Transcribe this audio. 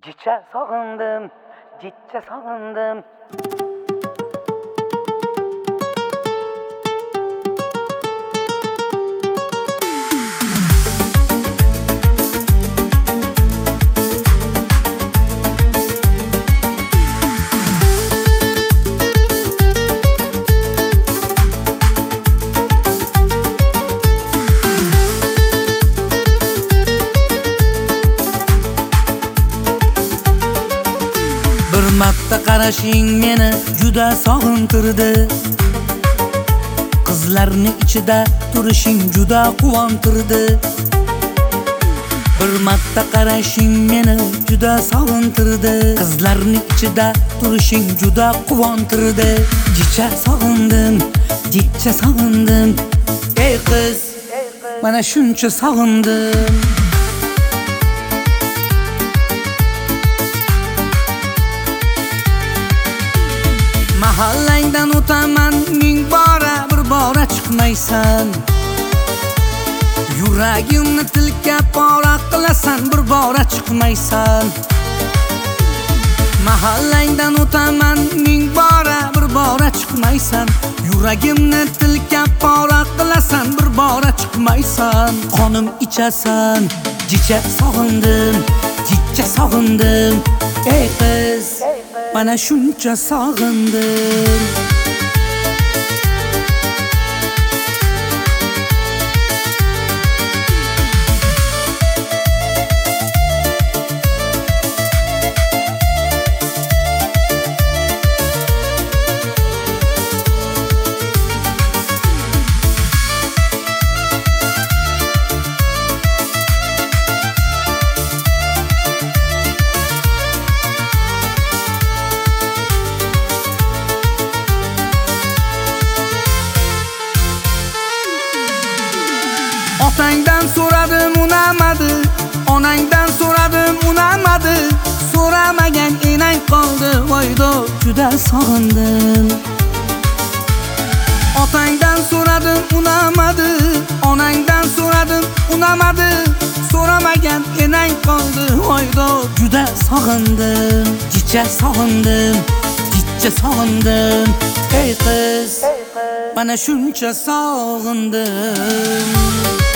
Ciçe sağındım, ciçe sağındım. Bir marta qarashing meni juda sog'intirdi. Qizlarning ichida turishing juda quvontirdi. Bir marta qarashing meni juda sog'intirdi. Qizlarning ichida turishing juda quvontirdi. Jicha sog'indim, jicha sog'indim. Ey qiz, mana shuncha sog'indim. Mahallangdan o'taman ming bora, bir bora chiqmaysan. Yuragimni tilka pora qilasan, bir bora chiqmaysan. Mahallangdan o'taman ming bora, bir bora chiqmaysan. Yuragimni tilka pora qilasan, bir bora chiqmaysan. Qonim ichasan, jicha sog'indim, jicha sog'indim. Ey qiz, mana shuncha sog'indim. Otangdan so'radim, unamadi. Onangdan so'radim, unamadi. So'ramagan enang qoldi, voydo, juda sog'indim. Otangdan so'radim, unamadi. Onangdan so'radim, unamadi. So'ramagan enang qoldi, voydo, juda sog'indim. Jicha sog'indim, jicha sog'indim. Ey qiz, mana shuncha sog'indim.